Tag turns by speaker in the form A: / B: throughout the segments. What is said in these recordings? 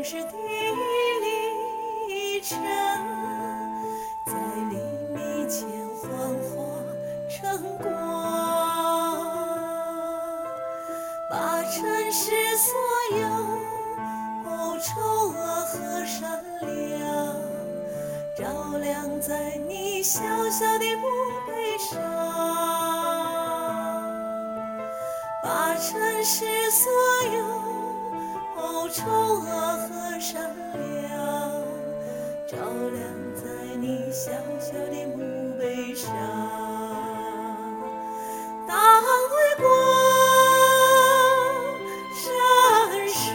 A: 城市的里程，在黎明前幻化成光，把城市所有丑恶和善良照亮在你小小的墓碑上，把城市所有丑恶和善良照亮在你小小的墓碑上。当辉光闪烁，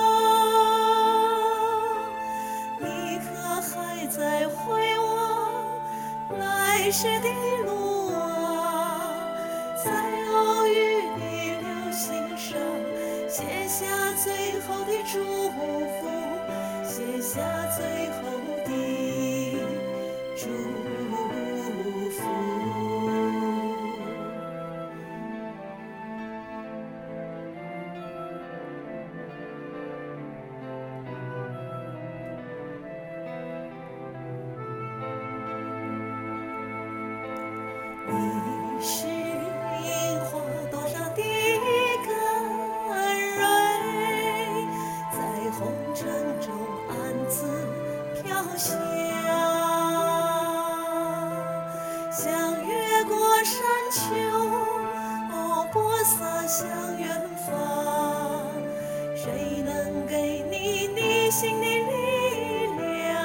A: 你可还在回望来时的路啊？在偶遇的流星上写下最后的祝福，写下最后的祝福。你是樱花朵上的根蕊，在红尘中暗自飘香，像越过山丘，播撒向远方。谁能给你逆行的力量？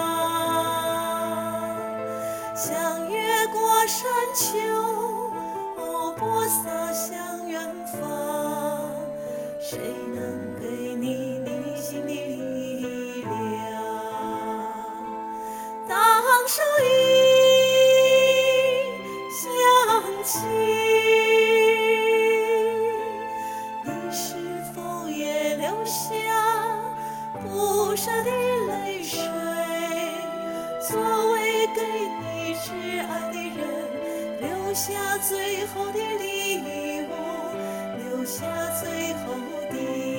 A: 像越过山丘，播撒向远方。谁能给你逆行的力量？当手一响起，你是否也流下不舍的泪水？作为给你挚爱的人留下最后的礼物，留下最后的